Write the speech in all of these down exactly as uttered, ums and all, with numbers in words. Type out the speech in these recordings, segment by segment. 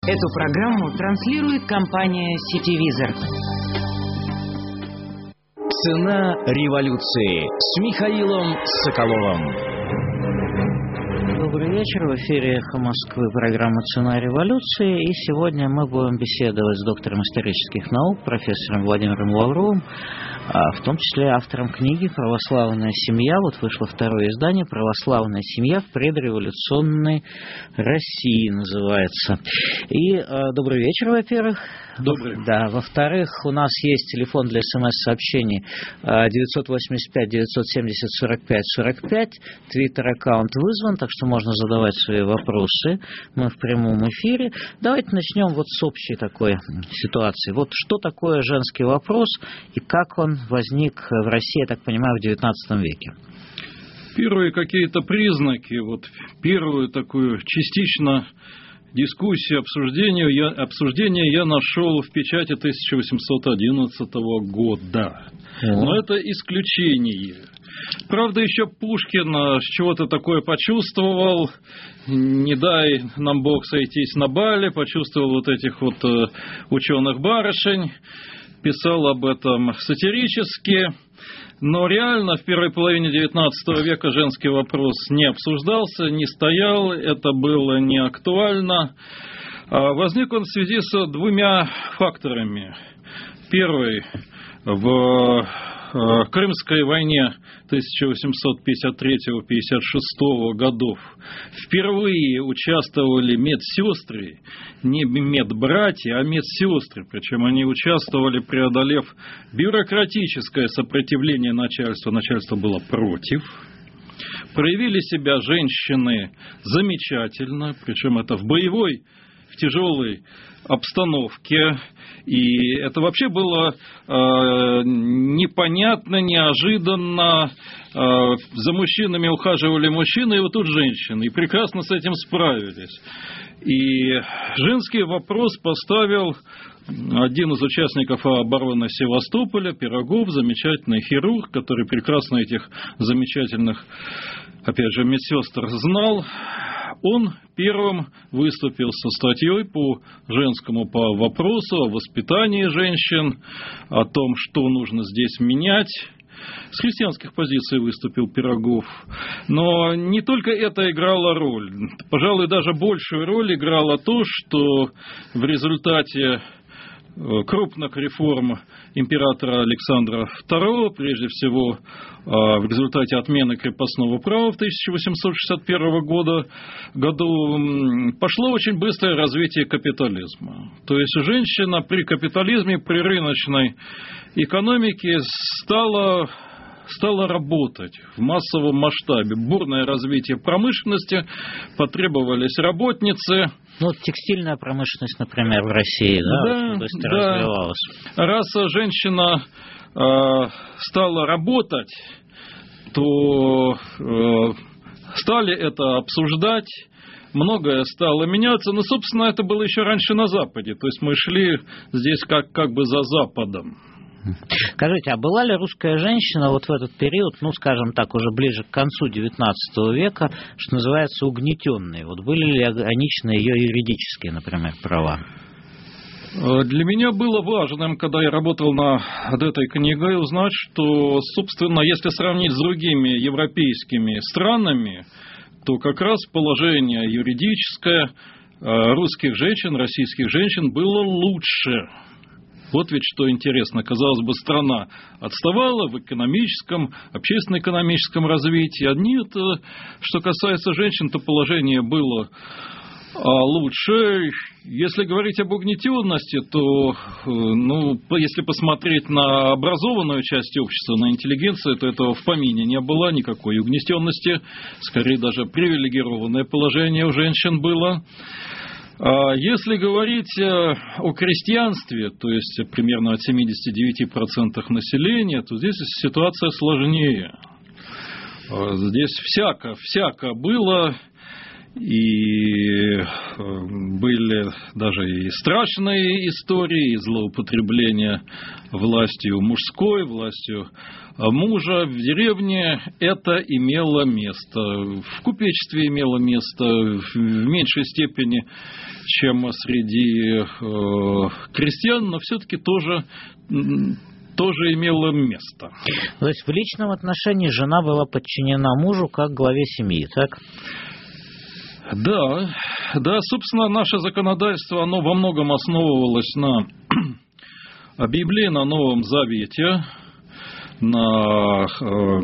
Эту программу транслирует компания «Сетевизор». Цена революции с Михаилом Соколовым. Добрый вечер. В эфире «Эхо Москвы» программа «Цена революции». И сегодня мы будем беседовать с доктором исторических наук, профессором Владимиром Лавровым, в том числе автором книги «Православная семья». Вот вышло второе издание «Православная семья в предреволюционной России» называется. И э, добрый вечер, во-первых. Добрый. Да, во-вторых, у нас есть телефон для смс-сообщений девятьсот восемьдесят пять девятьсот семьдесят сорок пять сорок пять. Твиттер-аккаунт вызван, так что можно задавать свои вопросы. Мы в прямом эфире. Давайте начнем вот с общей такой ситуации. Вот что такое женский вопрос и как он возник в России, я так понимаю, в девятнадцатом веке? Первые какие-то признаки, вот первую такую частично дискуссию, обсуждение я, обсуждение я нашел в печати тысяча восемьсот одиннадцатого года. Mm. Но это исключение. Правда, еще Пушкин чего-то такое почувствовал, не дай нам Бог сойтись на бале, почувствовал вот этих вот ученых-барышень, писал об этом сатирически. Но реально в первой половине девятнадцатого века женский вопрос не обсуждался, не стоял, это было не актуально. Возник он в связи с двумя факторами. Первый – в Крымской войне тысяча восемьсот пятьдесят третьего — пятьдесят шестого годов впервые участвовали медсестры, не медбратья, а медсестры, причем они участвовали, преодолев бюрократическое сопротивление начальства, начальство было против. Проявили себя женщины замечательно, причем это в боевой, в тяжелой обстановке, и это вообще было э, непонятно, неожиданно. Э, за мужчинами ухаживали мужчины, и вот тут женщины, и прекрасно с этим справились. И женский вопрос поставил один из участников обороны Севастополя, Пирогов, замечательный хирург, который прекрасно этих замечательных, опять же, медсестр знал. Он первым выступил со статьей по женскому по вопросу о воспитании женщин, о том, что нужно здесь менять. С христианских позиций выступил Пирогов. Но не только это играло роль. Пожалуй, даже большую роль играло то, что в результате крупных реформ императора Александра второго, прежде всего в результате отмены крепостного права в тысяча восемьсот шестьдесят первом году, году пошло очень быстрое развитие капитализма. То есть женщина при капитализме, при рыночной экономике стала... стала работать в массовом масштабе. Бурное развитие промышленности, потребовались работницы. Ну, вот текстильная промышленность, например, в России, да, да, очень быстро да. развивалась. Раз женщина э, стала работать, то э, стали это обсуждать, многое стало меняться. Но, собственно, это было еще раньше на Западе. То есть мы шли здесь как, как бы за Западом. Скажите, а была ли русская женщина вот в этот период, ну, скажем так, уже ближе к концу девятнадцатого века, что называется, угнетенной? Вот были ли ограничены ее юридические, например, права? Для меня было важным, когда я работал над этой книгой, узнать, что, собственно, если сравнить с другими европейскими странами, то как раз положение юридическое русских женщин, российских женщин было лучше. Вот ведь что интересно, казалось бы, страна отставала в экономическом, общественно-экономическом развитии. А нет, что касается женщин, то положение было лучше. Если говорить об угнетенности, то, ну, если посмотреть на образованную часть общества, на интеллигенцию, то этого в помине не было, никакой угнетенности. Скорее, даже привилегированное положение у женщин было. Если говорить о крестьянстве, то есть примерно от семьдесят девять процентов населения, то здесь ситуация сложнее. Здесь всяко, всяко было. И были даже и страшные истории, и злоупотребления властью мужской, властью мужа в деревне. Это имело место. В купечестве имело место в меньшей степени, чем среди крестьян, но все-таки тоже... тоже имело место. То есть в личном отношении жена была подчинена мужу как главе семьи, так? Да, да, собственно, наше законодательство, оно во многом основывалось на Библии, на Новом Завете, на э,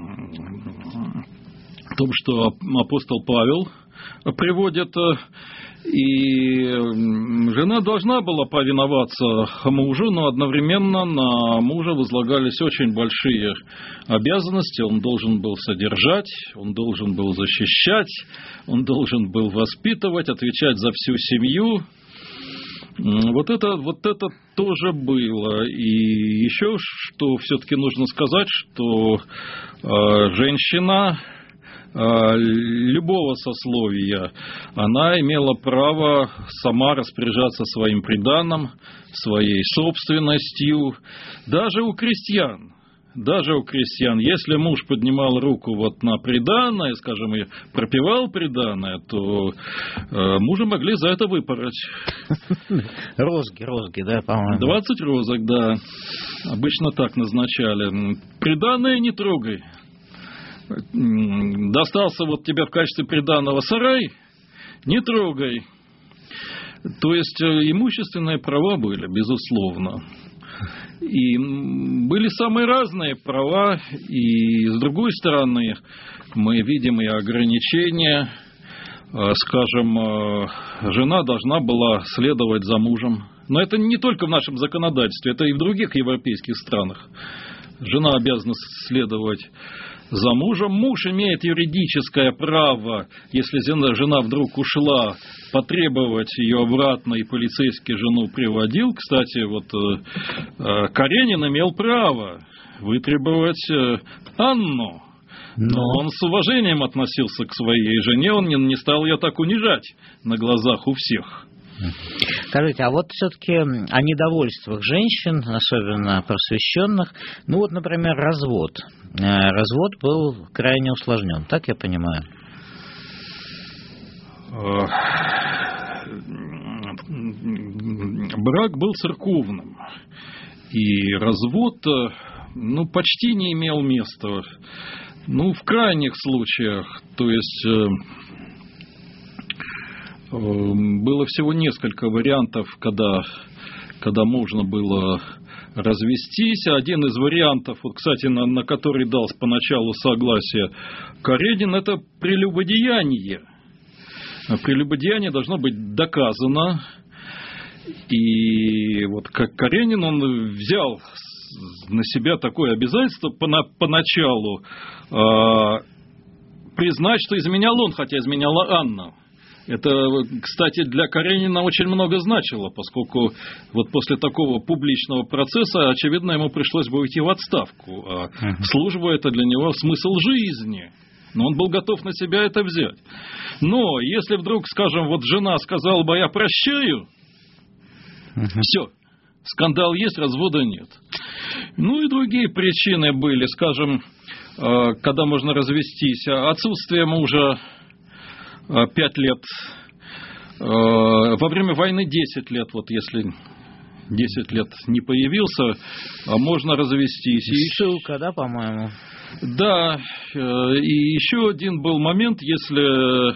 том, что апостол Павел приводит. И жена должна была повиноваться мужу, но одновременно на мужа возлагались очень большие обязанности. Он должен был содержать, он должен был защищать, он должен был воспитывать, отвечать за всю семью. Вот это, вот это тоже было. И еще что все-таки нужно сказать, что э, женщина... любого сословия, она имела право сама распоряжаться своим приданым, своей собственностью, даже у крестьян. Даже у крестьян, если муж поднимал руку вот на приданое, скажем, и пропивал приданое, то э, мужа могли за это выпороть. Розги, розги, да, по-моему. двадцать розок, да. Обычно так назначали. Приданое не трогай. Достался вот тебе в качестве приданого сарай, не трогай. То есть имущественные права были, безусловно. И были самые разные права, и с другой стороны мы видим и ограничения. Скажем, жена должна была следовать за мужем. Но это не только в нашем законодательстве, это и в других европейских странах. Жена обязана следовать за мужем. Муж имеет юридическое право, если жена вдруг ушла, потребовать ее обратно, и полицейский жену приводил. Кстати, вот Каренин имел право вытребовать Анну. Но он с уважением относился к своей жене, он не стал ее так унижать на глазах у всех. Скажите, а вот все-таки о недовольствах женщин, особенно просвещенных, ну вот, например, развод. Развод был крайне усложнен, так я понимаю? Брак был церковным, и развод, ну, почти не имел места. Ну, в крайних случаях, то есть... Было всего несколько вариантов, когда, когда можно было развестись. Один из вариантов, вот, кстати, на, на который дал поначалу согласие Каренин, это прелюбодеяние. Прелюбодеяние должно быть доказано. И вот как Каренин, он взял на себя такое обязательство поначалу э, признать, что изменял он, хотя изменяла Анна. Это, кстати, для Каренина очень много значило, поскольку вот после такого публичного процесса, очевидно, ему пришлось бы уйти в отставку. А uh-huh. служба – это для него смысл жизни. Но он был готов на себя это взять. Но если вдруг, скажем, вот жена сказала бы: я прощаю, uh-huh. все, скандал есть, развода нет. Ну и другие причины были, скажем, когда можно развестись. Отсутствие мужа пять лет, во время войны десять лет, вот если десять лет не появился, можно развестись. Ссылка, да, по-моему? Да, и еще один был момент, если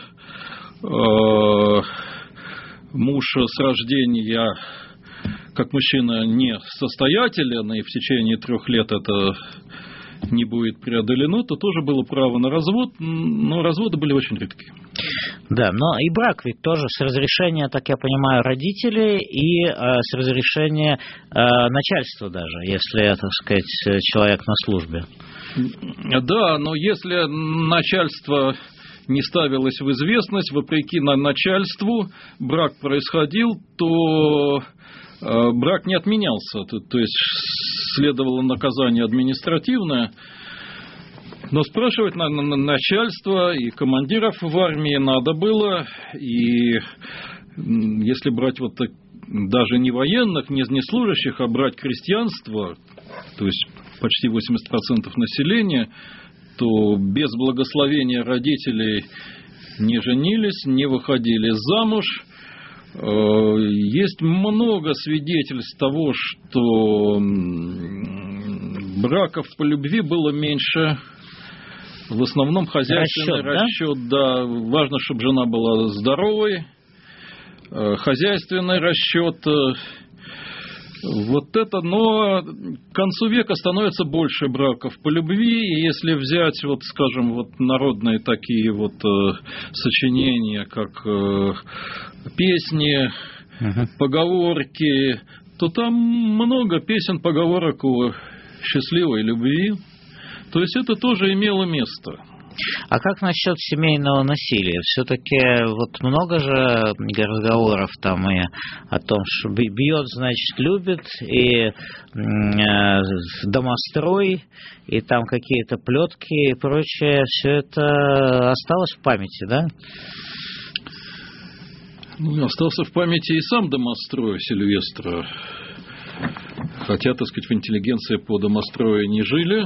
муж с рождения, как мужчина, не состоятелен, и в течение трех лет это не будет преодолено, то тоже было право на развод, но разводы были очень редкие. Да, но и брак ведь тоже с разрешения, так я понимаю, родителей и э, с разрешения э, начальства даже, если, так сказать, человек на службе. Да, но если начальство не ставилось в известность, вопреки начальству брак происходил, то э, брак не отменялся, то, то есть следовало наказание административное. Но спрашивать на, на, на начальство и командиров в армии надо было, и если брать вот так, даже не военных, не, не служащих, а брать крестьянство, то есть почти восемьдесят процентов населения, то без благословения родителей не женились, не выходили замуж. Есть много свидетельств того, что браков по любви было меньше. В основном хозяйственный расчет, расчет да? да. Важно, чтобы жена была здоровой. Хозяйственный расчет. Вот это, но к концу века становится больше браков по любви, и если взять, вот, скажем, вот народные такие вот э, сочинения, как э, песни, uh-huh. поговорки, то там много песен, поговорок о счастливой любви, то есть это тоже имело место. А как насчет семейного насилия? Все-таки вот много же разговоров там и о том, что бьет, значит, любит, и э, домострой, и там какие-то плетки и прочее. Все это осталось в памяти, да? Ну, остался в памяти и сам домострой Сильвестра. Хотя, так сказать, в интеллигенции по домострою не жили.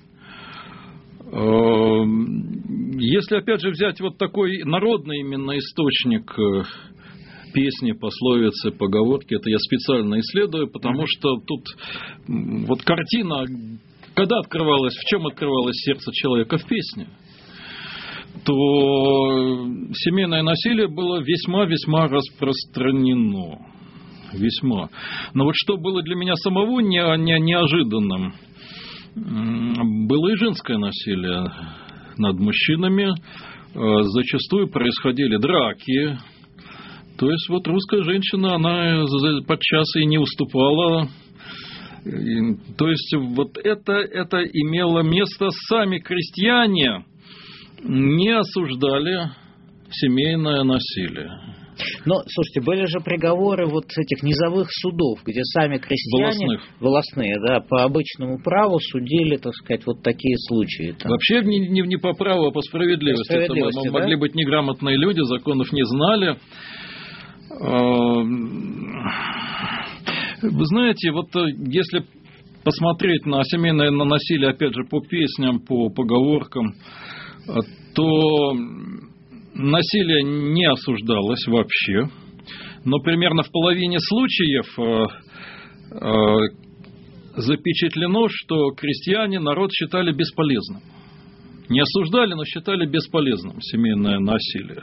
Если, опять же, взять вот такой народный именно источник песни, пословицы, поговорки, это я специально исследую, потому что тут вот картина, когда открывалась, в чем открывалось сердце человека? В песне. То семейное насилие было весьма-весьма распространено. Весьма. Но вот что было для меня самого не, не, неожиданным, было и женское насилие над мужчинами. Зачастую происходили драки. То есть вот русская женщина, она подчас и не уступала. То есть вот это, это имело место. Сами крестьяне не осуждали семейное насилие. Но, слушайте, были же приговоры вот этих низовых судов, где сами крестьяне, волостных, волостные, да, по обычному праву судили, так сказать, вот такие случаи. Там. Вообще не, не, не по праву, а по справедливости. По справедливости, это да? Могли быть неграмотные люди, законов не знали. Вы знаете, вот если посмотреть на семейное насилие, опять же, по песням, по поговоркам, то насилие не осуждалось вообще, но примерно в половине случаев э, э, запечатлено, что крестьяне народ считали бесполезным. Не осуждали, но считали бесполезным семейное насилие.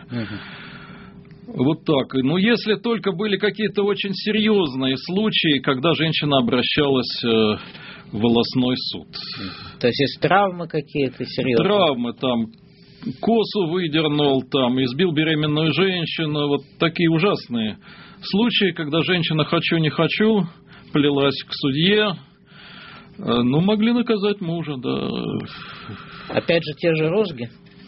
Угу. Вот так. Ну, если только были какие-то очень серьезные случаи, когда женщина обращалась э, в волостной суд. То есть, есть травмы какие-то серьезные? Травмы там. Косу выдернул, там, избил беременную женщину. Вот такие ужасные случаи, когда женщина «хочу, не хочу» плелась к судье. Ну, могли наказать мужа, да. Опять же, те же розги?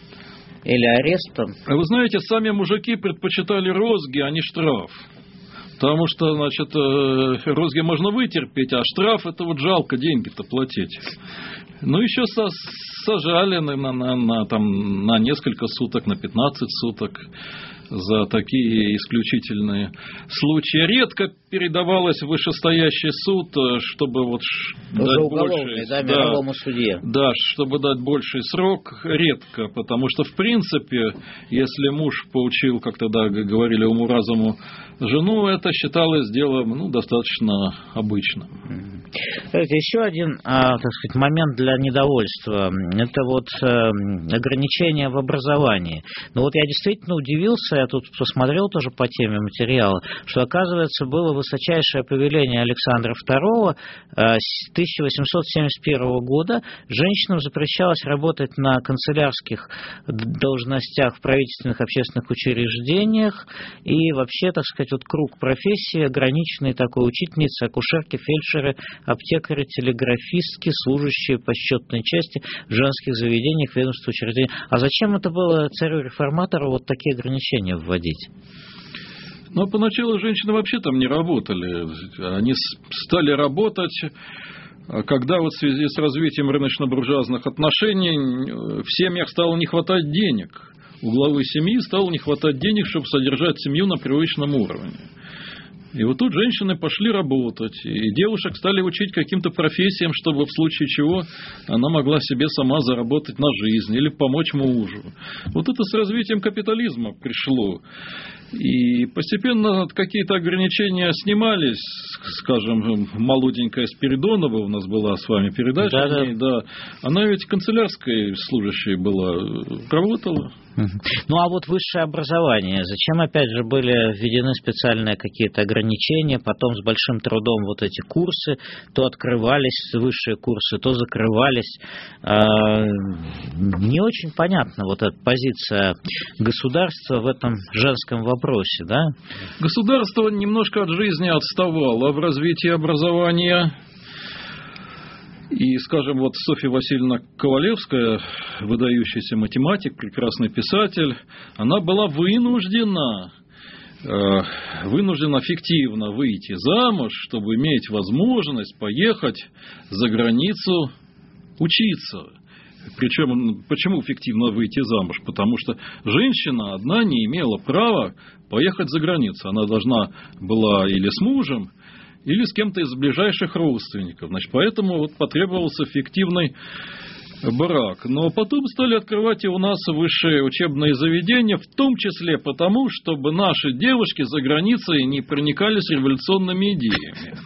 Или арестом? Вы знаете, сами мужики предпочитали розги, а не штраф. Потому что, значит, розги можно вытерпеть, а штраф — это вот жалко деньги-то платить. Ну, еще со, сажали на, на, на, на, там, на несколько суток, на пятнадцать суток за такие исключительные случаи. Редко передавалось в вышестоящий суд, чтобы вот дать больший, да, мировому судье. Да, чтобы дать больший срок, редко, потому что, в принципе, если муж поучил, как тогда говорили, уму-разуму жену, это считалось делом, ну, достаточно обычным. Знаете, еще один, так сказать, момент для недовольства – это вот ограничения в образовании. Но вот я действительно удивился, я тут посмотрел тоже по теме материала, что, оказывается, было высочайшее повеление Александра второго с тысяча восемьсот семьдесят первого года. Женщинам запрещалось работать на канцелярских должностях в правительственных общественных учреждениях, и вообще, так сказать, вот круг профессии ограниченный такой: учительницы, акушерки, фельдшеры, аптекари, телеграфистки, служащие по счетной части в женских заведениях, ведомствах, учреждениях. А зачем это было царю-реформатору вот такие ограничения вводить? Ну, поначалу женщины вообще там не работали. Они стали работать когда вот в связи с развитием рыночно-буржуазных отношений в семьях стало не хватать денег. У главы семьи стало не хватать денег, чтобы содержать семью на привычном уровне. И вот тут женщины пошли работать, и девушек стали учить каким-то профессиям, чтобы в случае чего она могла себе сама заработать на жизнь или помочь мужу. Вот это с развитием капитализма пришло. И постепенно какие-то ограничения снимались, скажем, молоденькая Спиридонова у нас была с вами передача, да, да. Да. Она ведь канцелярской служащей была, работала. Ну, а вот высшее образование, зачем, опять же, были введены специальные какие-то ограничения, потом с большим трудом вот эти курсы, то открывались высшие курсы, то закрывались. Не очень понятна вот эта позиция государства в этом женском вопросе, да? Государство немножко от жизни отставало в развитии образования. И, скажем, вот Софья Васильевна Ковалевская, выдающийся математик, прекрасный писатель, она была вынуждена, вынуждена фиктивно выйти замуж, чтобы иметь возможность поехать за границу учиться. Причем, почему фиктивно выйти замуж? Потому что женщина одна не имела права поехать за границу. Она должна была или с мужем, или с кем-то из ближайших родственников. Значит, поэтому вот потребовался фиктивный брак. Но потом стали открывать и у нас высшие учебные заведения, в том числе потому, чтобы наши девушки за границей не проникались революционными идеями.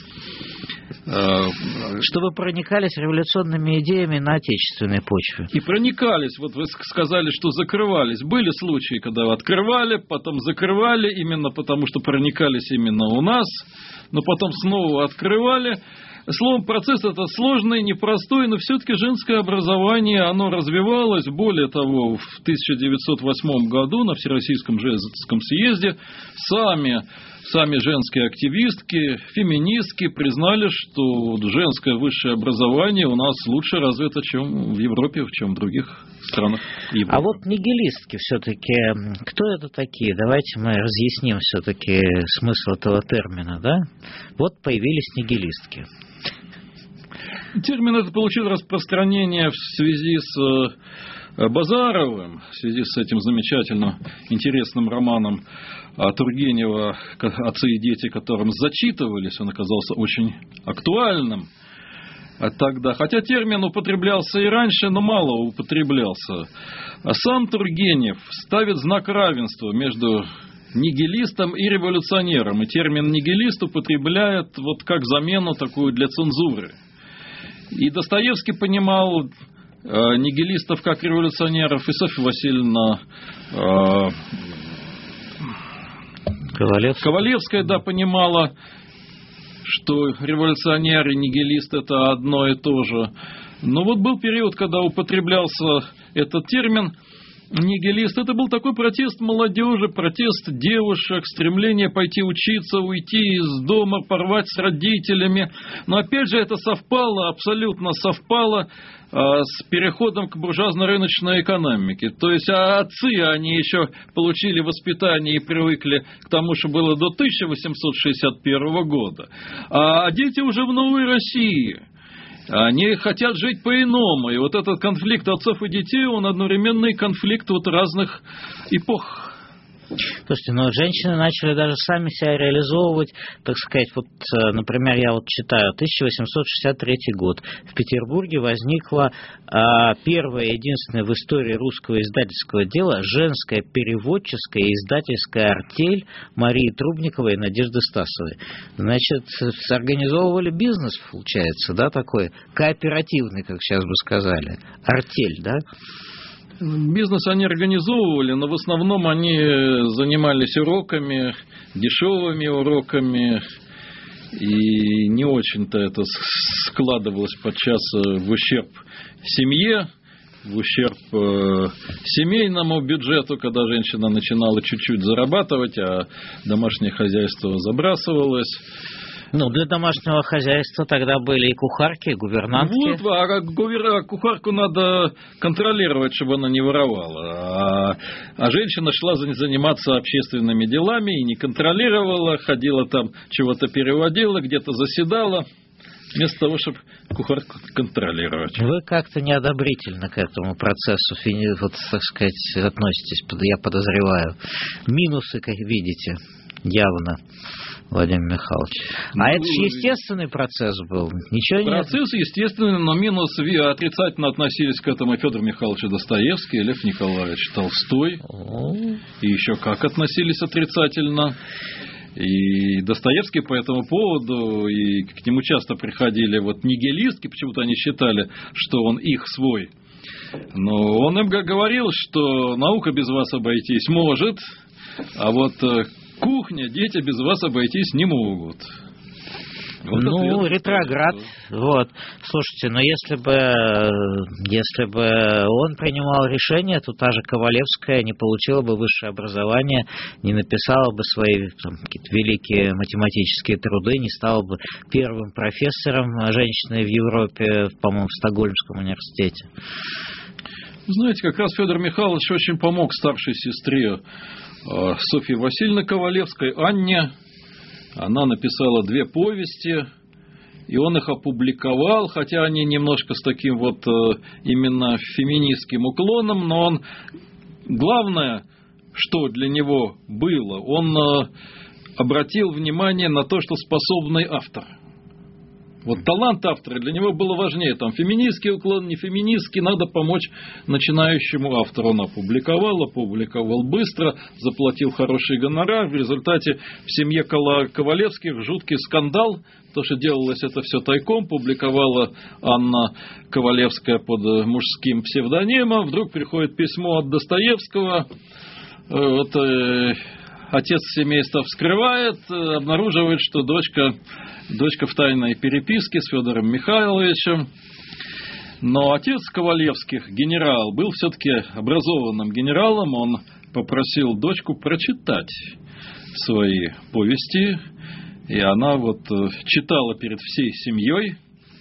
Чтобы проникались революционными идеями на отечественной почве. И проникались, вот вы сказали, что закрывались. Были случаи, когда открывали, потом закрывали, именно потому, что проникались именно у нас, но потом снова открывали. Словом, процесс это сложный, непростой, но все-таки женское образование, оно развивалось. Более того, в тысяча девятьсот восьмом году на Всероссийском женском съезде сами, сами женские активистки, феминистки признали, что женское высшее образование у нас лучше развито, чем в Европе, чем в других странах Европы. А вот нигилистки все-таки, кто это такие? Давайте мы разъясним все-таки смысл этого термина, да? Вот появились нигилистки. Термин этот получил распространение в связи с Базаровым, в связи с этим замечательным, интересным романом Тургенева «Отцы и дети», которым зачитывались. Он оказался очень актуальным тогда. Хотя термин употреблялся и раньше, но мало употреблялся. А сам Тургенев ставит знак равенства между нигилистом и революционером. И термин нигилист употребляет вот как замену такую для цензуры. И Достоевский понимал э, нигилистов как революционеров, и Софья Васильевна э, Ковалевская. Ковалевская, да, понимала, что революционер и нигилист это одно и то же. Но вот был период, когда употреблялся этот термин нигилист. Это был такой протест молодежи, протест девушек, стремление пойти учиться, уйти из дома, порвать с родителями. Но опять же это совпало, абсолютно совпало а, с переходом к буржуазно-рыночной экономике. То есть а отцы, они еще получили воспитание и привыкли к тому, что было до тысяча восемьсот шестьдесят первого года. А дети уже в новой России. Они хотят жить по-иному. И вот этот конфликт отцов и детей, он одновременный конфликт вот разных эпох. Слушайте, ну женщины начали даже сами себя реализовывать, так сказать, вот, например, я вот читаю, тысяча восемьсот шестьдесят третий год. В Петербурге возникла а, первая и единственная в истории русского издательского дела женская переводческая и издательская артель Марии Трубниковой и Надежды Стасовой. Значит, организовывали бизнес, получается, да, такой кооперативный, как сейчас бы сказали, артель, да? Бизнес они организовывали, но в основном они занимались уроками, дешевыми уроками, и не очень-то это складывалось подчас в ущерб семье, в ущерб семейному бюджету, когда женщина начинала чуть-чуть зарабатывать, а домашнее хозяйство забрасывалось. Ну, для домашнего хозяйства тогда были и кухарки, и гувернантки. Вот, а гувер... кухарку надо контролировать, чтобы она не воровала. А, а женщина шла заниматься общественными делами и не контролировала, ходила там, чего-то переводила, где-то заседала. Вместо того, чтобы кухарку контролировать. Вы как-то неодобрительно к этому процессу, вот, так сказать, относитесь, я подозреваю. Минусы, как видите, явно, Владимир Михайлович. А ну, это же естественный процесс был. Ничего процесс нет. естественный, но минус отрицательно относились к этому Федор Михайлович Достоевский, Лев Николаевич Толстой. О. И еще как относились отрицательно. И Достоевский по этому поводу, и к нему часто приходили вот нигилистки, почему-то они считали, что он их свой. Но он им говорил, что наука без вас обойтись может, а вот кухня, дети без вас обойтись не могут. Вот ну, ретроград. Вот. Слушайте, но если бы, если бы он принимал решение, то та же Ковалевская не получила бы высшее образование, не написала бы свои там, какие-то великие математические труды, не стала бы первым профессором женщиной в Европе, по-моему, в Стокгольмском университете. Знаете, как раз Федор Михайлович очень помог старшей сестре Софьи Васильевны Ковалевской, Анне. Она написала две повести, и он их опубликовал, хотя они немножко с таким вот именно феминистским уклоном, но он, главное, что для него было, он обратил внимание на то, что способный автор. Вот талант автора для него было важнее. Там феминистский уклон, не феминистский, надо помочь начинающему автору. Он опубликовал, опубликовал быстро, заплатил хороший гонорар. В результате в семье Ковалевских жуткий скандал, то, что делалось это все тайком, публиковала Анна Ковалевская под мужским псевдонимом. Вдруг приходит письмо от Достоевского. Вот, э, отец семейства вскрывает, обнаруживает, что дочка... Дочка в тайной переписке с Федором Михайловичем. Но отец Ковалевских, генерал, был все-таки образованным генералом. Он попросил дочку прочитать свои повести. И она вот читала перед всей семьей.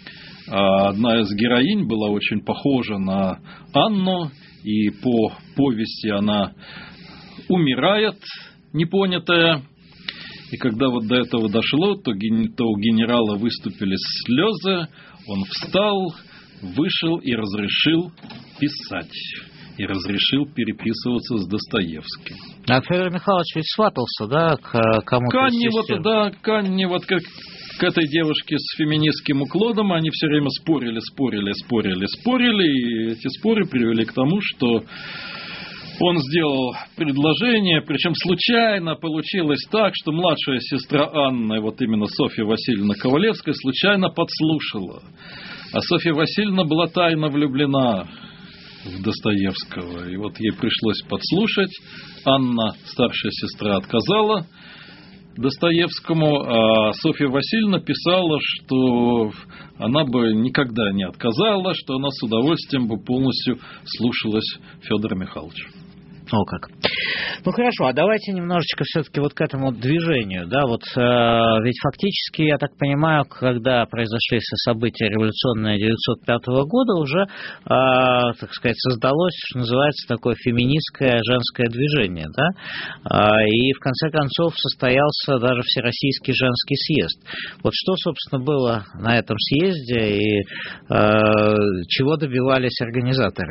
А одна из героинь была очень похожа на Анну. И по повести она умирает, непонятая. И когда вот до этого дошло, то, то у генерала выступили слезы, он встал, вышел и разрешил писать. И разрешил переписываться с Достоевским. А Федор Михайлович ведь сватался, да, к кому-то? К Анне вот, да, к Анне вот как к этой девушке с феминистским уклоном. Они все время спорили, спорили, спорили, спорили. И эти споры привели к тому, что... Он сделал предложение, причем случайно получилось так, что младшая сестра Анны, вот именно Софья Васильевна Ковалевская, случайно подслушала. А Софья Васильевна была тайно влюблена в Достоевского. И вот ей пришлось подслушать. Анна, старшая сестра, отказала Достоевскому, а Софья Васильевна писала, что она бы никогда не отказала, что она с удовольствием бы полностью слушалась Федора Михайловича. О, как. Ну хорошо, а давайте немножечко все-таки вот к этому движению, да, вот э, ведь фактически, я так понимаю, когда произошли все события революционные девятьсот пятого года, уже, э, так сказать, создалось, что называется, такое феминистское женское движение, да, э, и в конце концов состоялся даже Всероссийский женский съезд. Вот что, собственно, было на этом съезде и э, чего добивались организаторы?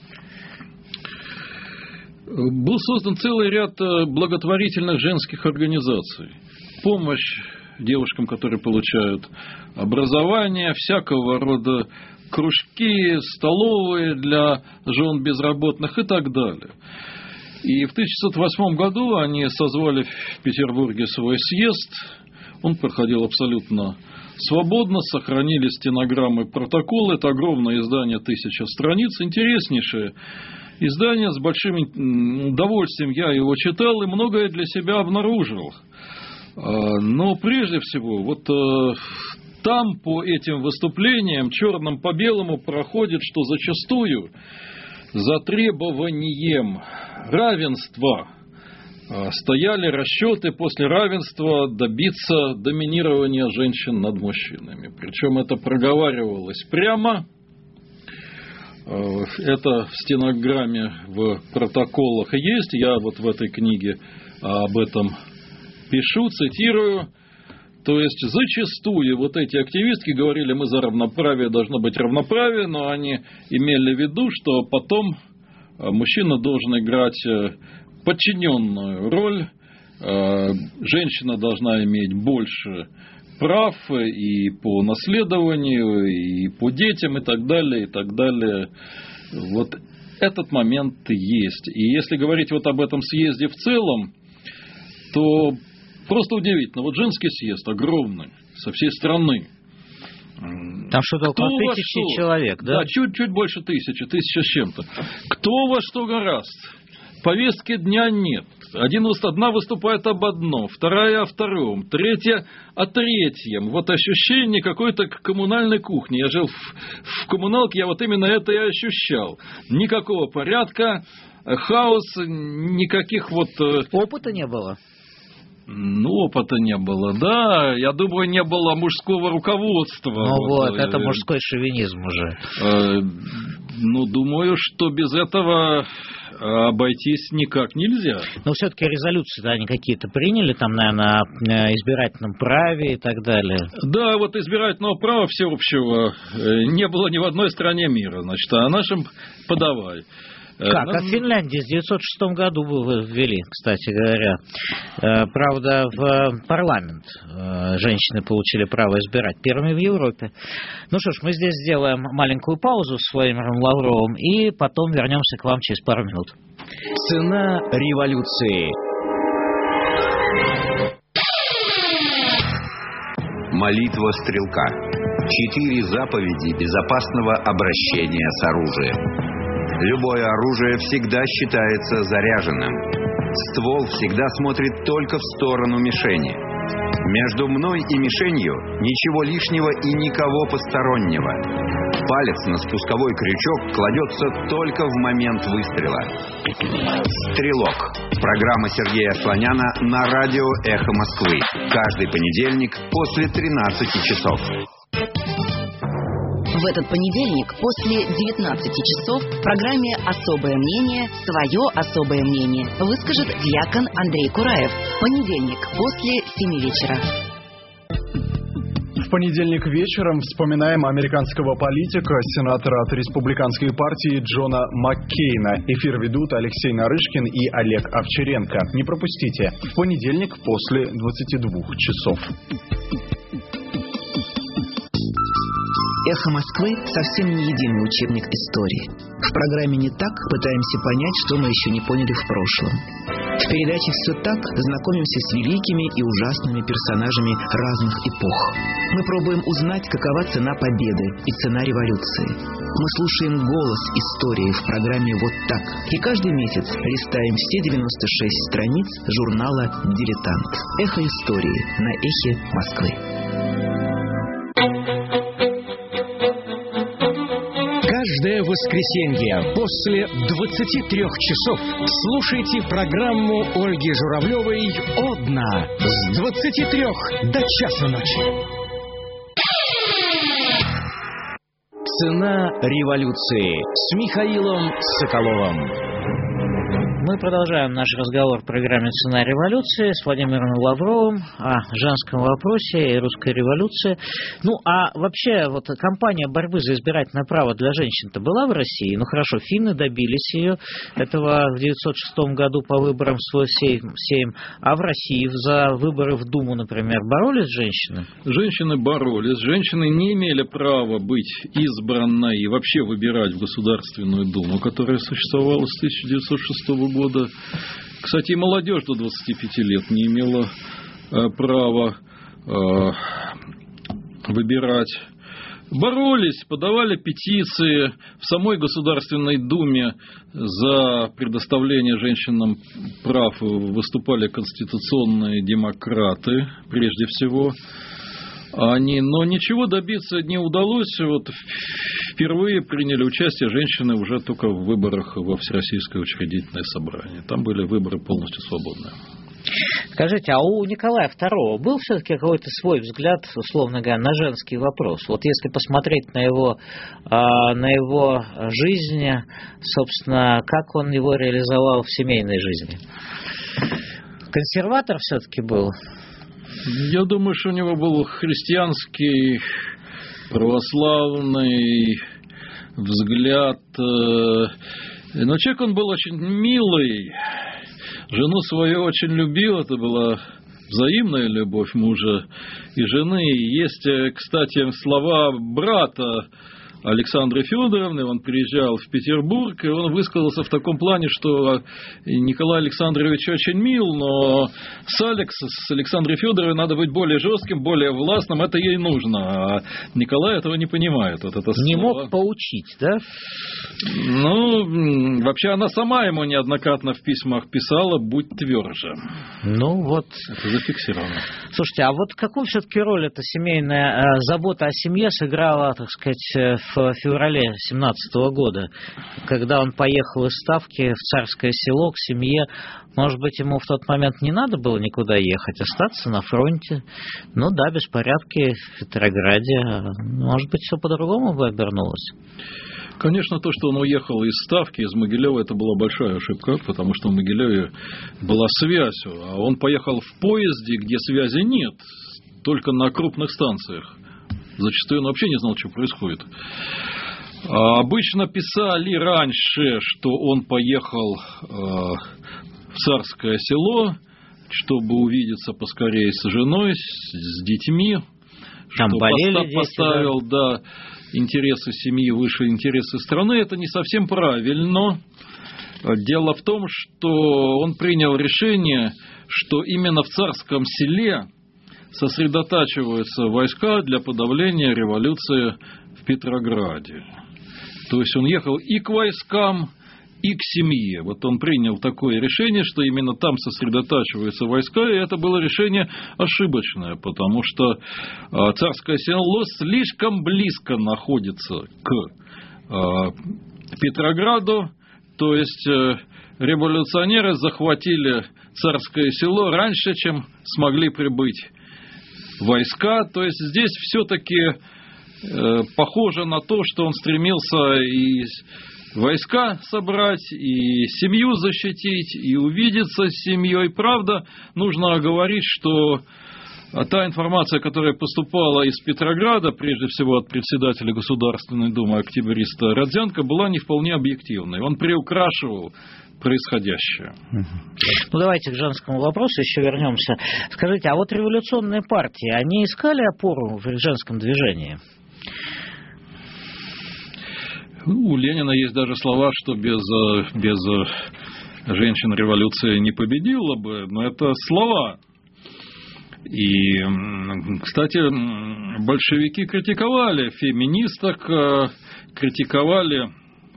Был создан целый ряд благотворительных женских организаций. Помощь девушкам, которые получают образование, всякого рода кружки, столовые для жен безработных и так далее. И в тысяча девятьсот восьмом году они созвали в Петербурге свой съезд. Он проходил абсолютно свободно, сохранили стенограммы, протоколы. Это огромное издание, тысяча страниц, интереснейшее издание, с большим удовольствием я его читал и многое для себя обнаружил. Но прежде всего, вот там по этим выступлениям черным по белому проходит, что зачастую за требованием равенства стояли расчеты после равенства добиться доминирования женщин над мужчинами. Причем это проговаривалось прямо. Это в стенограмме, в протоколах есть. Я вот в этой книге об этом пишу, цитирую. То есть зачастую вот эти активистки говорили, мы за равноправие, должно быть равноправие, но они имели в виду, что потом мужчина должен играть подчиненную роль, женщина должна иметь больше прав и по наследованию, и по детям, и так далее, и так далее. Вот этот момент есть. И если говорить вот об этом съезде в целом, то просто удивительно. Вот женский съезд огромный, со всей страны. Там что-то около тысячи что? человек, да? Да, чуть-чуть больше тысячи, тысяча с чем-то. Кто во что гораст? Повестки дня нет. Один, одна выступает об одном, вторая о втором, третья о третьем. Вот ощущение какой-то коммунальной кухни. Я жил в, в коммуналке, я вот именно это и ощущал. Никакого порядка, хаос, никаких вот... Опыта не было? Ну, опыта не было, да. Я думаю, не было мужского руководства. Ну вот, вот это мужской шовинизм уже. Э, ну, думаю, что без этого обойтись никак нельзя. Но все-таки резолюции-то они какие-то приняли, там, наверное, о избирательном праве и так далее. Да, вот избирательного права всеобщего не было ни в одной стране мира, значит, а нашим подавай. Как? А в Финляндии в девятьсот шестом году ввели, кстати говоря. Правда, в парламент женщины получили право избирать. Первыми в Европе. Ну что ж, мы здесь сделаем маленькую паузу с Владимиром Лавровым и потом вернемся к вам через пару минут. Цена революции. Молитва стрелка. Четыре заповеди безопасного обращения с оружием. Любое оружие всегда считается заряженным. Ствол всегда смотрит только в сторону мишени. Между мной и мишенью ничего лишнего и никого постороннего. Палец на спусковой крючок кладется только в момент выстрела. «Стрелок». Программа Сергея Слоняна на радио «Эхо Москвы». Каждый понедельник после тринадцати часов. В этот понедельник после девятнадцати часов в программе «Особое мнение» свое особое мнение выскажет диакон Андрей Кураев. Понедельник после семи вечера. В понедельник вечером вспоминаем американского политика, сенатора от республиканской партии Джона Маккейна. Эфир ведут Алексей Нарышкин и Олег Овчаренко. Не пропустите. В понедельник после двадцати двух часов. «Эхо Москвы» совсем не единый учебник истории. В программе «Не так» пытаемся понять, что мы еще не поняли в прошлом. В передаче «Все так» знакомимся с великими и ужасными персонажами разных эпох. Мы пробуем узнать, какова цена победы и цена революции. Мы слушаем голос истории в программе «Вот так». И каждый месяц листаем все девяносто шесть страниц журнала «Дилетант». «Эхо истории» на «Эхе Москвы». Каждое воскресенье после двадцати трёх часов слушайте программу Ольги Журавлевой «Одна» с двадцати трёх до часа ночи. Цена революции с Михаилом Соколовым. Мы продолжаем наш разговор в программе «Цена революции» с Владимиром Лавровым о женском вопросе и русской революции. Ну, а вообще, вот кампания борьбы за избирательное право для женщин-то была в России? Ну, хорошо, финны добились ее, этого в девятьсот шестом году по выборам в свой сейм. А в России за выборы в Думу, например, боролись женщины? Женщины боролись. Женщины не имели права быть избранной и вообще выбирать в Государственную Думу, которая существовала с тысяча девятьсот шестого года. года. Кстати, и молодежь до двадцати пяти лет не имела э, права э, выбирать. Боролись, подавали петиции в самой Государственной Думе за предоставление женщинам прав. Выступали конституционные демократы, прежде всего. Они, но ничего добиться не удалось. Вот впервые приняли участие женщины уже только в выборах во Всероссийское учредительное собрание. Там были выборы полностью свободные. Скажите, а у Николая второго был все-таки какой-то свой взгляд, условно говоря, на женский вопрос? Вот если посмотреть на его, на его жизнь, собственно, как он его реализовал в семейной жизни? Консерватор все-таки был? Я думаю, что у него был христианский, православный взгляд. Но человек он был очень милый. Жену свою очень любил. Это была взаимная любовь мужа и жены. Есть, кстати, слова брата Александры Федоровны, он приезжал в Петербург, и он высказался в таком плане, что Николай Александрович очень мил, но с Алекс, с Александрой Федоровной надо быть более жестким, более властным, это ей нужно, а Николай этого не понимает. Вот это не слово. Мог поучить, да? Ну, вообще она сама ему неоднократно в письмах писала: будь тверже. Ну вот. Это зафиксировано. Слушайте, а вот какую все-таки роль эта семейная э, забота о семье сыграла, так сказать, в феврале семнадцатого года, когда он поехал из Ставки в Царское Село к семье? Может быть, ему в тот момент не надо было никуда ехать, остаться на фронте? Ну да, беспорядки в Петрограде. Может быть, все по-другому бы обернулось? Конечно, то, что он уехал из Ставки, из Могилева, это была большая ошибка, потому что в Могилеве была связь, а он поехал в поезде, где связи нет, только на крупных станциях. Зачастую он вообще не знал, что происходит. А обычно писали раньше, что он поехал э, в Царское Село, чтобы увидеться поскорее с женой, с, с детьми. Там что болели поста- дети, поставил, да, да, интересы семьи выше интересы страны. Это не совсем правильно. Дело в том, что он принял решение, что именно в Царском Селе сосредотачиваются войска для подавления революции в Петрограде. То есть он ехал и к войскам, и к семье. Вот он принял такое решение, что именно там сосредотачиваются войска, и это было решение ошибочное, потому что Царское Село слишком близко находится к Петрограду, то есть революционеры захватили Царское Село раньше, чем смогли прибыть войска, то есть здесь все-таки э, похоже на то, что он стремился и войска собрать, и семью защитить, и увидеться с семьей. Правда, нужно говорить, что та информация, которая поступала из Петрограда, прежде всего от председателя Государственной Думы октябриста Родзянко, была не вполне объективной. Он приукрашивал происходящее. Ну, давайте к женскому вопросу еще вернемся. Скажите, а вот революционные партии, они искали опору в женском движении? Ну, у Ленина есть даже слова, что без, без женщин революция не победила бы, но это слова. И, кстати, большевики критиковали феминисток, критиковали,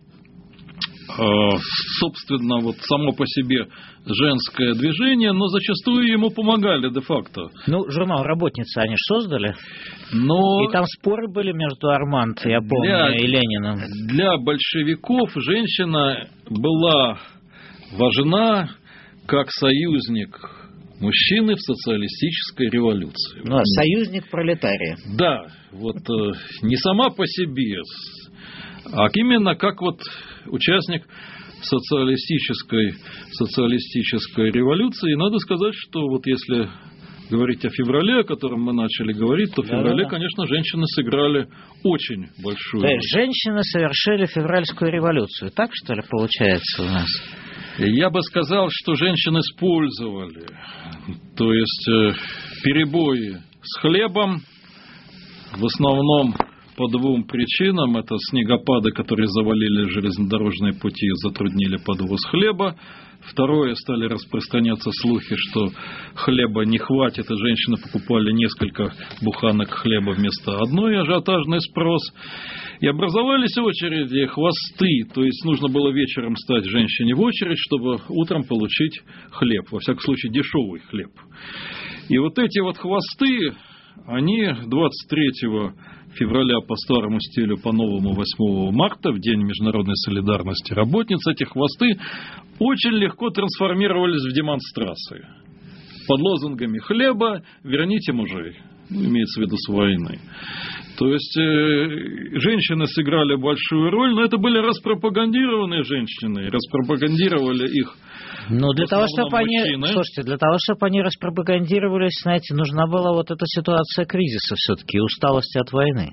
собственно, вот само по себе женское движение, но зачастую ему помогали де-факто. Ну, журнал «Работница» они же создали. Но и там споры были между Арманд, я помню, для, и Лениным. Для большевиков женщина была важна как союзник мужчины в социалистической революции. Ну, а союзник пролетария. Да, вот не сама по себе, а именно как вот участник социалистической, социалистической революции. И надо сказать, что вот если говорить о феврале, о котором мы начали говорить, то в феврале, да, конечно, женщины сыграли очень большую роль. То есть женщины совершили февральскую революцию, так что ли получается у нас? Я бы сказал, что женщины использовали, то есть перебои с хлебом, в основном по двум причинам. Это снегопады, которые завалили железнодорожные пути и затруднили подвоз хлеба. Второе, стали распространяться слухи, что хлеба не хватит, и женщины покупали несколько буханок хлеба вместо одной, ажиотажный спрос. И образовались очереди, хвосты, то есть нужно было вечером стать женщине в очередь, чтобы утром получить хлеб, во всяком случае дешевый хлеб. И вот эти вот хвосты, они двадцать третьего февраля по старому стилю, по новому восьмого марта, в День международной солидарности работниц, эти хвосты очень легко трансформировались в демонстрации. Под лозунгами хлеба «Верните мужей», ну, имеется в виду с войны. То есть э, женщины сыграли большую роль, но это были распропагандированные женщины, распропагандировали их Ну, для того, чтобы они, слушайте, для того, чтобы они распропагандировались, знаете, нужна была вот эта ситуация кризиса все-таки, усталости от войны.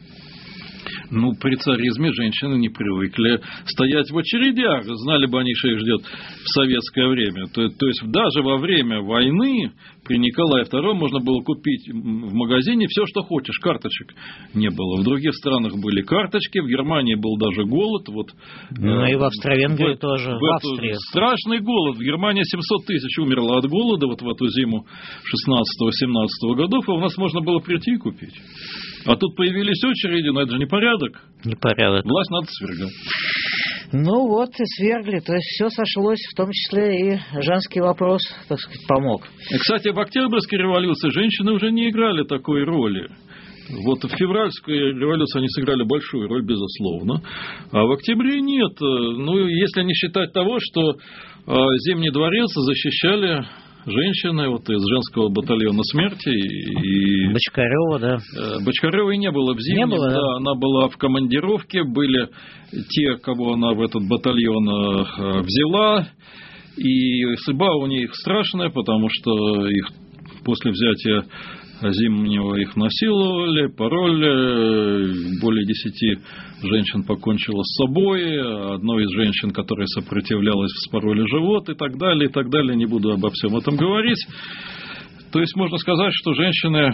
Ну, при царизме женщины не привыкли стоять в очередях. Знали бы они, что их ждет в советское время. То, то есть, даже во время войны при Николае втором можно было купить в магазине все, что хочешь. Карточек не было. В других странах были карточки. В Германии был даже голод. Вот, ну, э, и в Австро-Венгрии в, тоже. В, в Австрии. Страшный голод. В Германии семьсот тысяч умерло от голода вот в эту зиму шестнадцатого-семнадцатого годов. А у нас можно было прийти и купить. А тут появились очереди, но это же не порядок. Не порядок. Власть надо свергать. Ну вот и свергли. То есть все сошлось, в том числе и женский вопрос, так сказать, помог. И, кстати, в Октябрьской революции женщины уже не играли такой роли. Вот в февральской революции они сыграли большую роль, безусловно. А в октябре нет. Ну, если не считать того, что Зимний дворец защищали женщины вот из женского батальона смерти. И Бочкарева, да. Бочкаревой не было в Зимнем, не было, да? Да, она была в командировке, были те, кого она в этот батальон взяла, и судьба у них страшная, потому что их после взятия Зимнего их насиловали, пороли, более десяти женщин покончило с собой, одной из женщин, которая сопротивлялась, вспороли живот и так далее, и так далее, не буду обо всем этом говорить. То есть можно сказать, что женщины,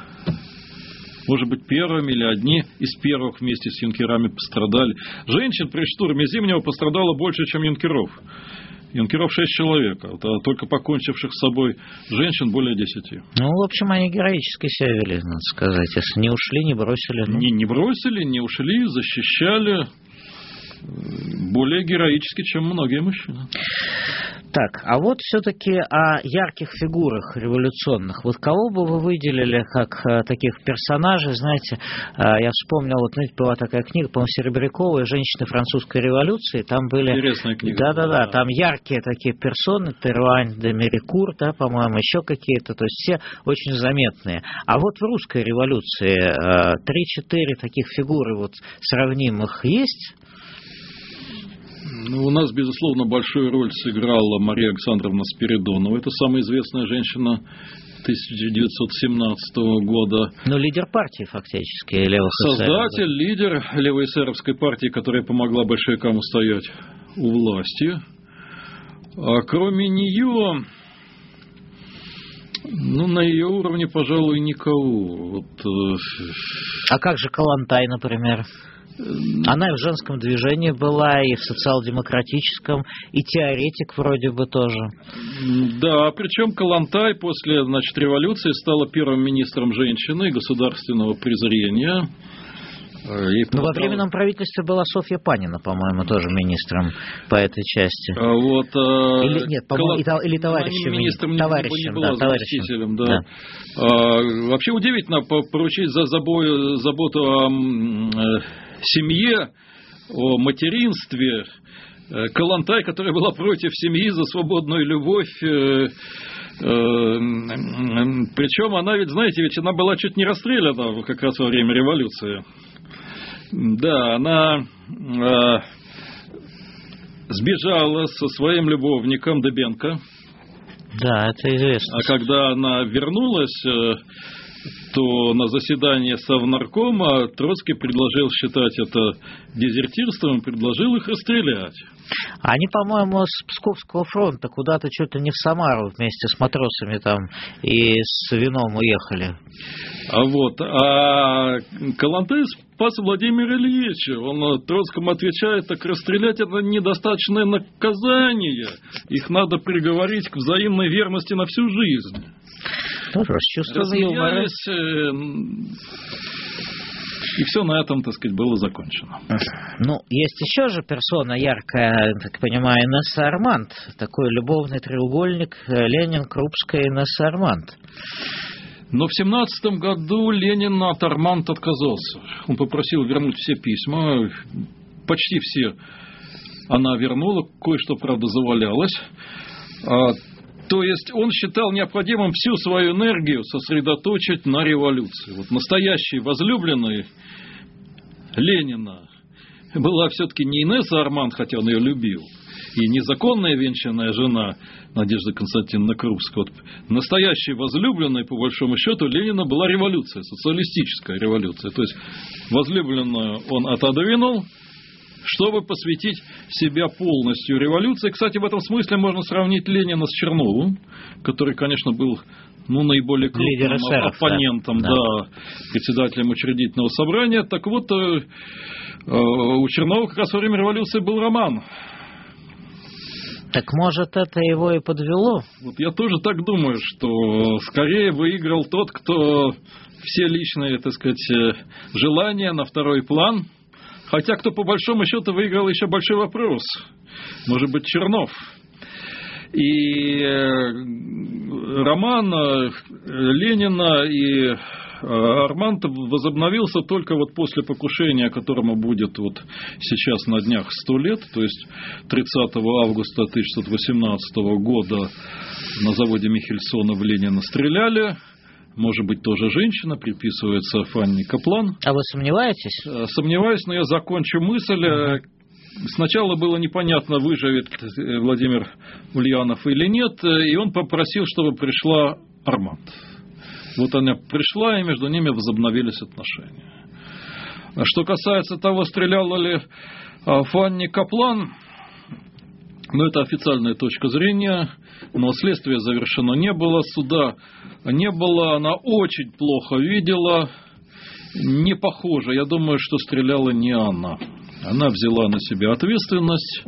может быть, первыми или одни из первых вместе с юнкерами пострадали. Женщин при штурме Зимнего пострадало больше, чем юнкеров. Юнкеров шесть человек, а только покончивших с собой женщин более десяти. Ну, в общем, они героически себя вели, надо сказать. Если не ушли, не бросили. Ну... Не, не бросили, не ушли, защищали более героически, чем многие мужчины. Так, а вот все-таки о ярких фигурах революционных. Вот кого бы вы выделили как а, таких персонажей? Знаете, а, я вспомнил, вот, знаете, была такая книга, по-моему, Серебряковой «Женщины французской революции». Там были... Интересная книга. Да-да-да, там яркие такие персоны, Теруань де Мерикур, да, по-моему, еще какие-то, то есть все очень заметные. А вот в русской революции три-четыре таких фигуры вот сравнимых есть? Ну, у нас, безусловно, большую роль сыграла Мария Александровна Спиридонова. Это самая известная женщина тысяча девятьсот семнадцатого года. Ну, лидер партии, фактически, левоэсеровской. Создатель, лидер левоэсеровской партии, которая помогла большевикам устоять у власти. А кроме нее, ну, на ее уровне, пожалуй, никого. Вот. А как же Калантай, например? Она и в женском движении была, и в социал-демократическом, и теоретик вроде бы тоже. Да, причем Калантай после, значит, революции стала первым министром женщины государственного презрения. Ей Но во временном правительстве была Софья Панина, по-моему, тоже министром по этой части. А вот, или, нет, по-моему, Кала... или товарищем. Министром товарищем, не была, да, товарищем. Да. Да. А, вообще удивительно поручить за забою, заботу о э, семье, о материнстве Калантай, которая была против семьи, за свободную любовь. Э, э, причем она ведь, знаете, ведь она была чуть не расстреляна как раз во время революции. Да, она э, сбежала со своим любовником Дыбенко. Да, это известно. А когда она вернулась, э, то на заседании Совнаркома Троцкий предложил считать это дезертирством, предложил их расстрелять. Они, по-моему, с Псковского фронта куда-то что-то не в Самару вместе с матросами там и с вином уехали. А вот, а Калантай спас Владимира Ильича. Он Троцкому отвечает: так расстрелять это недостаточное наказание. Их надо приговорить к взаимной верности на всю жизнь. Тоже с чувством юмора. И все на этом, так сказать, было закончено. Ну, есть еще же персона яркая, так понимаю, Инесса Арманд. Такой любовный треугольник Ленин, Крупская, Инесса Арманд. Но в семнадцатом году Ленин от Арманд отказался. Он попросил вернуть все письма. Почти все она вернула. Кое-что, правда, завалялось. То есть он считал необходимым всю свою энергию сосредоточить на революции. Вот настоящей возлюбленной Ленина была все-таки не Инесса Арманд, хотя он ее любил. и незаконная венчанная жена Надежда Константиновна Крупская. Вот настоящей возлюбленной, по большому счету, Ленина была революция, социалистическая революция. То есть возлюбленную он отодвинул, чтобы посвятить себя полностью революции. Кстати, в этом смысле можно сравнить Ленина с Черновым, который, конечно, был ну, наиболее крупным оппонентом, да. Да, председателем учредительного собрания. Так вот, у Чернова как раз во время революции был роман. Так может, это его и подвело? Вот я тоже так думаю, что скорее выиграл тот, кто все личные, так сказать, желания на второй план. Хотя, кто по большому счету выиграл, еще большой вопрос. Может быть, Чернов. И роман Ленина и Арманд возобновился только вот после покушения, которому будет вот сейчас на днях сто лет, то есть тридцатого августа тысяча девятьсот восемнадцатого года на заводе Михельсона в Ленина стреляли. Может быть, тоже женщина, приписывается Фанни Каплан. А вы сомневаетесь? Сомневаюсь, но я закончу мысль. Сначала было непонятно, выживет Владимир Ульянов или нет, и он попросил, чтобы пришла Арманд. Вот она пришла, и между ними возобновились отношения. Что касается того, стреляла ли Фанни Каплан, ну, это официальная точка зрения, но следствие завершено не было, суда не было, она очень плохо видела, не похоже, я думаю, что стреляла не она. Она взяла на себя ответственность,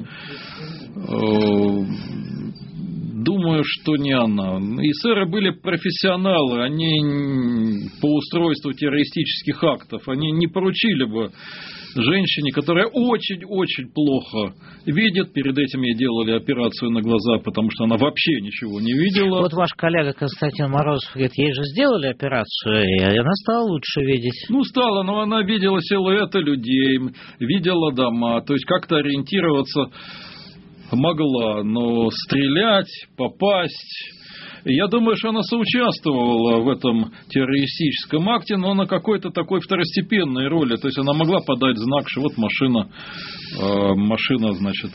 думаю, что не она. Эсеры были профессионалы, они по устройству террористических актов, они не поручили бы женщине, которая очень-очень плохо видит. Перед этим ей делали операцию на глаза, потому что она вообще ничего не видела. Вот ваш коллега Константин Морозов говорит, ей же сделали операцию, и она стала лучше видеть. Ну, стала, но она видела силуэты людей, видела дома, то есть как-то ориентироваться могла, но стрелять, попасть... Я думаю, что она соучаствовала в этом террористическом акте, но на какой-то такой второстепенной роли. То есть она могла подать знак, что вот машина, машина, значит,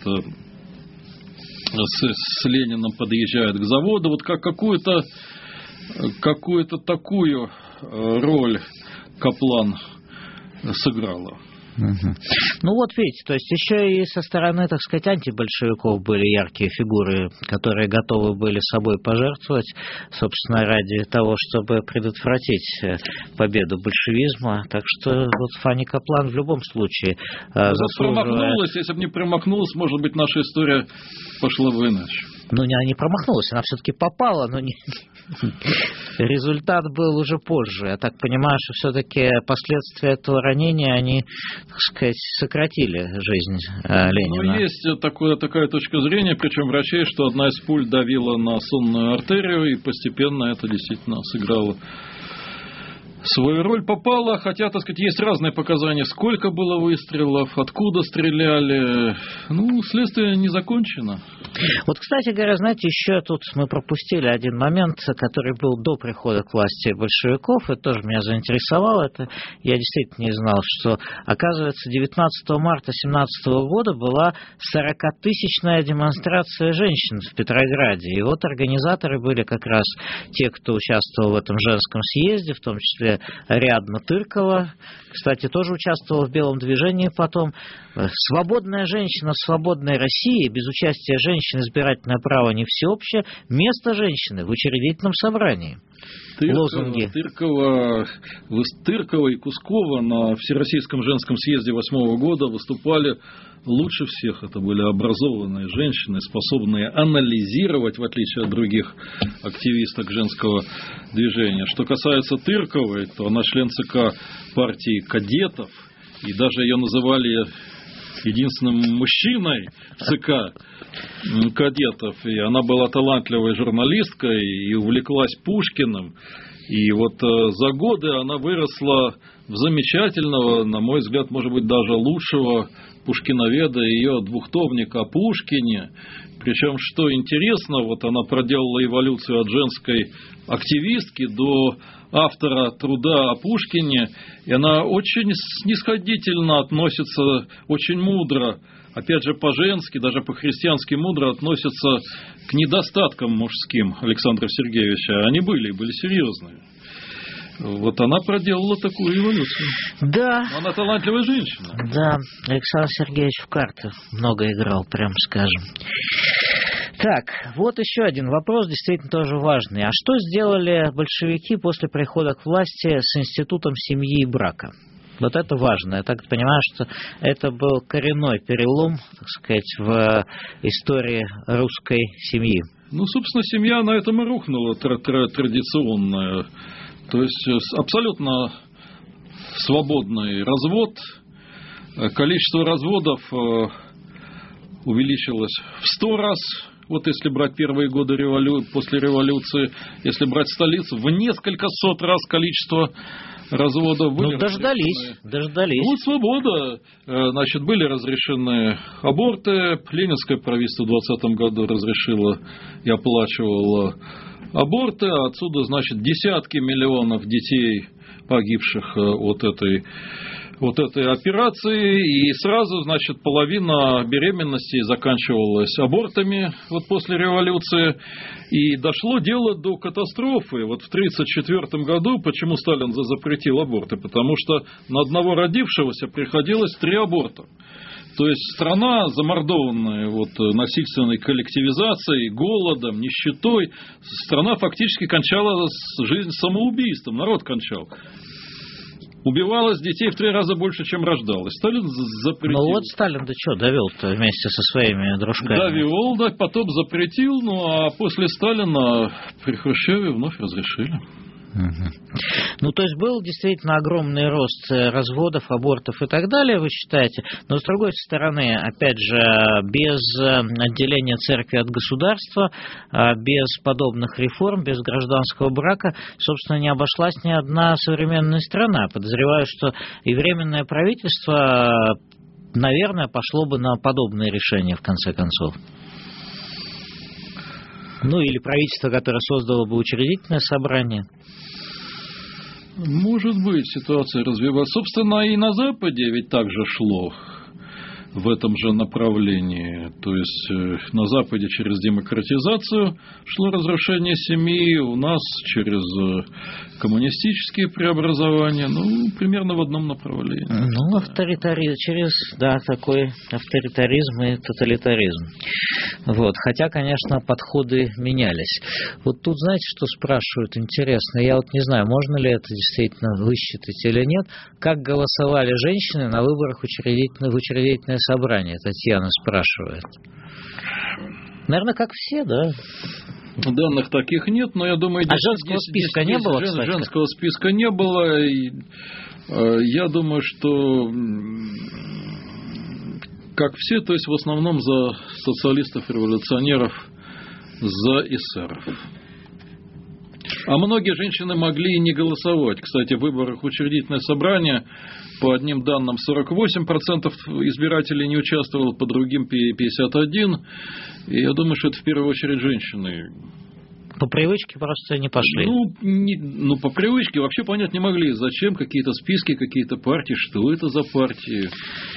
с, с Лениным подъезжает к заводу. Вот как какую-то, какую-то такую роль Каплан сыграла. Угу. Ну вот видите, то есть еще и со стороны, так сказать, антибольшевиков были яркие фигуры, которые готовы были собой пожертвовать, собственно, ради того, чтобы предотвратить победу большевизма. Так что вот Фанни Каплан в любом случае заслуживает... Промахнулась, если бы не промахнулась, может быть, наша история пошла бы иначе. Ну, она не промахнулась, она все-таки попала, но не... результат был уже позже. Я так понимаю, что все-таки последствия этого ранения, они, так сказать, сократили жизнь Ленина. Ну, есть такое, такая точка зрения, причем врачей, что одна из пуль давила на сонную артерию, и постепенно это действительно сыграло свою роль. Попало, хотя, так сказать, есть разные показания, сколько было выстрелов, откуда стреляли. Ну, следствие не закончено. Вот, кстати говоря, знаете, еще тут мы пропустили один момент, который был до прихода к власти большевиков, и тоже меня заинтересовало. Это я действительно не знал, что, оказывается, девятнадцатого марта семнадцатого года была сорокатысячная демонстрация женщин в Петрограде. И вот организаторы были как раз те, кто участвовал в этом женском съезде, в том числе Ариадна Тыркова, кстати, тоже участвовала в белом движении потом. Свободная женщина в свободной России, без участия женщин избирательное право не всеобщее, место женщины в учредительном собрании. Тыркова, Лозунги. Тыркова, Тыркова и Кускова на Всероссийском женском съезде восьмого года выступали лучше всех. Это были образованные женщины, способные анализировать, в отличие от других активисток женского движения. Что касается Тырковой, то она член ЦК партии кадетов, и даже ее называли единственным мужчиной в ЦК кадетов. И она была талантливой журналисткой и увлеклась Пушкиным. И вот за годы она выросла в замечательного, на мой взгляд, может быть, даже лучшего пушкиноведа. Ее двухтомник о Пушкине Причем, что интересно, вот она проделала эволюцию от женской активистки до автора труда о Пушкине, и она очень снисходительно относится, очень мудро, опять же по-женски, даже по-христиански мудро относится к недостаткам мужским Александра Сергеевича. Они были, были серьезные. Вот она проделала такую эволюцию. Да. Она талантливая женщина. Да, Александр Сергеевич в карты много играл, прям скажем. Так, вот еще один вопрос, действительно тоже важный. А что сделали большевики после прихода к власти с институтом семьи и брака? Вот это важно. Я так понимаю, что это был коренной перелом, так сказать, в истории русской семьи. Ну, собственно, семья на этом и рухнула традиционная. То есть абсолютно свободный развод. Количество разводов увеличилось в сто раз. Вот если брать первые годы револю... после революции, если брать столицу, в несколько сот раз количество разводов были. Ну, дождались, дождались. Вот свобода. Значит, были разрешены аборты. Ленинское правительство в двадцатом году разрешило и оплачивало аборты. Отсюда, значит, десятки миллионов детей, погибших от этой, вот этой операции. И сразу, значит, половина беременностей заканчивалась абортами вот после революции. И дошло дело до катастрофы. Вот в тысяча девятьсот тридцать четвёртом году, почему Сталин запретил аборты? Потому что на одного родившегося приходилось три аборта. То есть страна, замордованная вот насильственной коллективизацией, голодом, нищетой, страна фактически кончала жизнь самоубийством, народ кончал. Убивалось детей в три раза больше, чем рождалось. Сталин запретил. Ну вот Сталин, да что, довел-то вместе со своими дружками? Довел, да, потом запретил, ну а после Сталина при Хрущеве вновь разрешили. Угу. Ну, то есть был действительно огромный рост разводов, абортов и так далее, вы считаете, но с другой стороны, опять же, без отделения церкви от государства, без подобных реформ, без гражданского брака, собственно, не обошлась ни одна современная страна. Подозреваю, что и Временное правительство, наверное, пошло бы на подобные решения в конце концов. Ну, или правительство, которое создало бы учредительное собрание. Может быть, ситуация развивалась. Собственно, и на Западе ведь так же шло в этом же направлении. То есть на Западе через демократизацию шло разрушение семьи, у нас через коммунистические преобразования, ну, примерно в одном направлении. Ну, авторитаризм, через, да, такой авторитаризм и тоталитаризм. Вот. Хотя, конечно, подходы менялись. Вот тут, знаете, что спрашивают? Интересно, я вот не знаю, можно ли это действительно высчитать или нет. Как голосовали женщины на выборах учредительное, в учредительное собрание? Татьяна спрашивает. Наверное, как все, да? Данных таких нет, но я думаю... А женского десять, списка десять, не было, жен, кстати? Женского списка не было. И, э, я думаю, что как все, то есть в основном за социалистов, революционеров, за эсеров. А многие женщины могли и не голосовать. Кстати, в выборах учредительное собрание по одним данным сорок восемь процентов избирателей не участвовало, по другим пятьдесят один процент. И я думаю, что это в первую очередь женщины. По привычке просто не пошли. Ну, не, ну, по привычке вообще понять не могли, зачем какие-то списки, какие-то партии, что это за партии.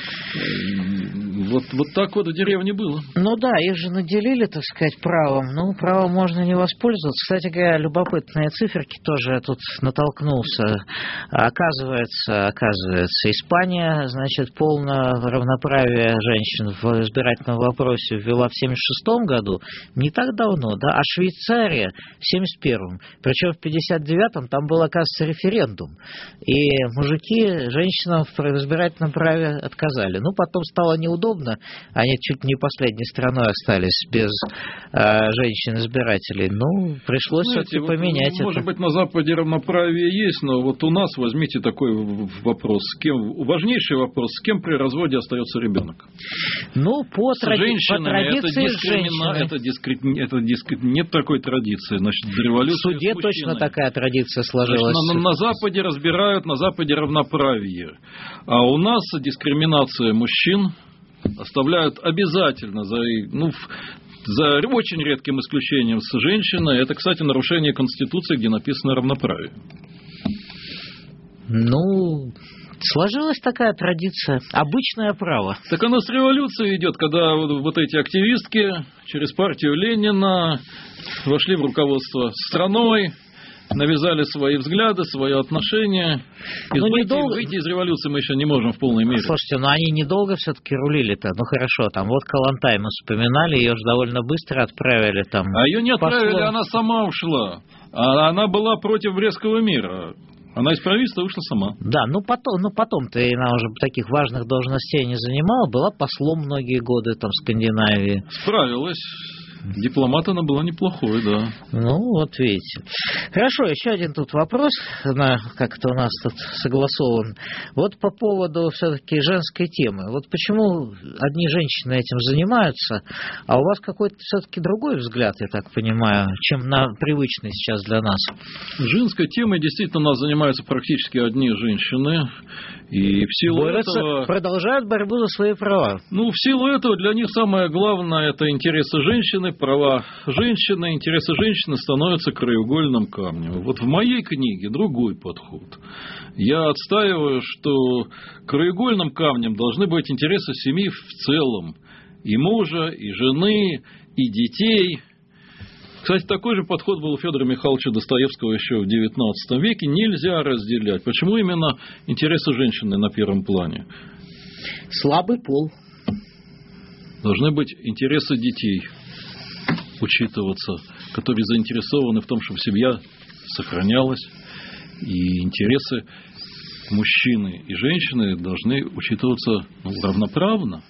Вот, вот так вот в деревне было. Ну да, их же наделили, так сказать, правом. Ну, правом можно не воспользоваться. Кстати говоря, любопытные циферки тоже я тут натолкнулся. Оказывается, оказывается, Испания, значит, полное равноправие женщин в избирательном вопросе ввела в семьдесят шестом году, не так давно, да, а Швейцария в семьдесят первом. Причем в пятьдесят девятом там был, оказывается, референдум. И мужики женщинам в избирательном праве отказали. Ну, потом стало неудобно, они чуть не последней страной остались без э, женщин-избирателей. Ну, пришлось все-таки вот поменять может это. Может быть, на Западе равноправие есть, но вот у нас, возьмите такой вопрос, с кем, важнейший вопрос, с кем при разводе остается ребенок? Ну, по, тради... по традиции это женщины. Это, дискри... это дискри... Нет такой традиции. Значит, до революции в суде точно такая традиция сложилась. Значит, на, на Западе разбирают, на Западе равноправие. А у нас дискриминация мужчин оставляют обязательно за, ну, За очень редким исключением с женщиной. Это, кстати, нарушение Конституции, где написано равноправие. Ну, сложилась такая традиция. Обычное право. Так оно с революцией идет, когда вот эти активистки через партию Ленина вошли в руководство страной, навязали свои взгляды, свои отношения. И ну, выйти, недолго... выйти из революции мы еще не можем в полной мере. Слушайте, ну они недолго все-таки рулили-то. Ну хорошо, там вот Калантай мы вспоминали, ее же довольно быстро отправили там. А ее не отправили, послом... она сама ушла. А она была против Брестского мира. Она из правительства вышла сама. Да, ну потом, ну потом-то она уже таких важных должностей не занимала, была послом многие годы там в Скандинавии. Справилась. Дипломат она была неплохой, да. Ну, вот видите. Хорошо, еще один тут вопрос, на, как-то у нас тут согласован. Вот по поводу все-таки женской темы. Вот почему одни женщины этим занимаются, а у вас какой-то все-таки другой взгляд, я так понимаю, чем на привычный сейчас для нас? Женской темой действительно у нас занимаются практически одни женщины. И в силу Борются, этого... продолжают борьбу за свои права. Ну, в силу этого для них самое главное – это интересы женщины, права женщины. Интересы женщины становятся краеугольным камнем. Вот в моей книге другой подход. Я отстаиваю, что краеугольным камнем должны быть интересы семьи в целом. И мужа, и жены, и детей. Кстати, такой же подход был у Федора Михайловича Достоевского еще в девятнадцатом веке. Нельзя разделять. Почему именно интересы женщины на первом плане? Слабый пол. Должны быть интересы детей учитываться, которые заинтересованы в том, чтобы семья сохранялась. И интересы мужчины и женщины должны учитываться ну, равноправно.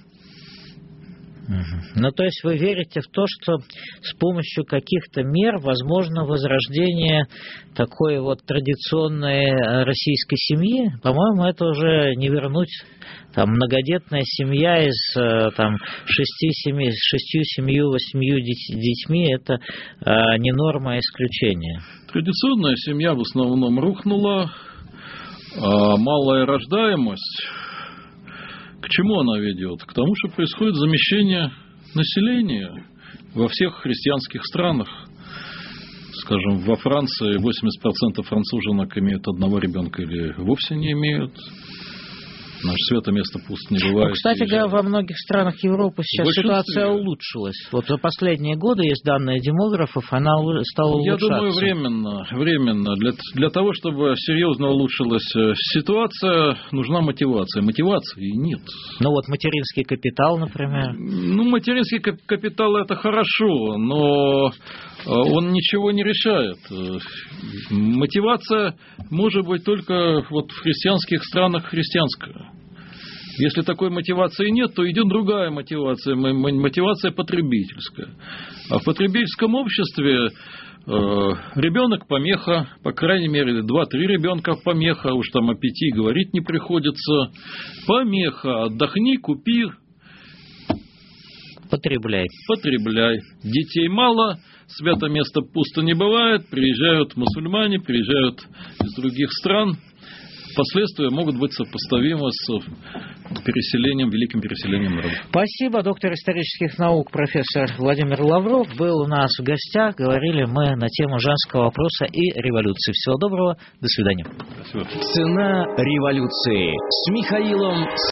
Ну, то есть вы верите в то, что с помощью каких-то мер возможно возрождение такой вот традиционной российской семьи? По-моему, это уже не вернуть. Там многодетная семья из там, шести, семи, шестью, семью, восьмью детьми – это э, не норма, а исключение. Традиционная семья в основном рухнула, а малая рождаемость. К чему она ведет? К тому, что происходит замещение населения во всех христианских странах. Скажем, во Франции восемьдесят процентов француженок имеют одного ребенка или вовсе не имеют. Наше свято место пусто не бывает. Ну, кстати говоря, во многих странах Европы сейчас ситуация улучшилась. Вот за последние годы есть данные демографов, она стала улучшаться. Я думаю, временно. временно. Для, для того, чтобы серьезно улучшилась ситуация, нужна мотивация. Мотивации нет. Ну вот материнский капитал, например. Ну, материнский капитал – это хорошо, но он ничего не решает. Мотивация может быть только вот в христианских странах христианская. Если такой мотивации нет, то идет другая мотивация, мотивация потребительская. А в потребительском обществе э, ребенок помеха, по крайней мере, два-три ребенка помеха, уж там о пяти говорить не приходится. Помеха, отдохни, купи. Потребляй. Потребляй. Детей мало, свято место пусто не бывает, приезжают мусульмане, приезжают из других стран. Последствия могут быть сопоставимы с переселением, великим переселением народа. Спасибо. Доктор исторических наук профессор Владимир Лавров был у нас в гостях. Говорили мы на тему женского вопроса и революции. Всего доброго. До свидания. Спасибо. Цена революции с Михаилом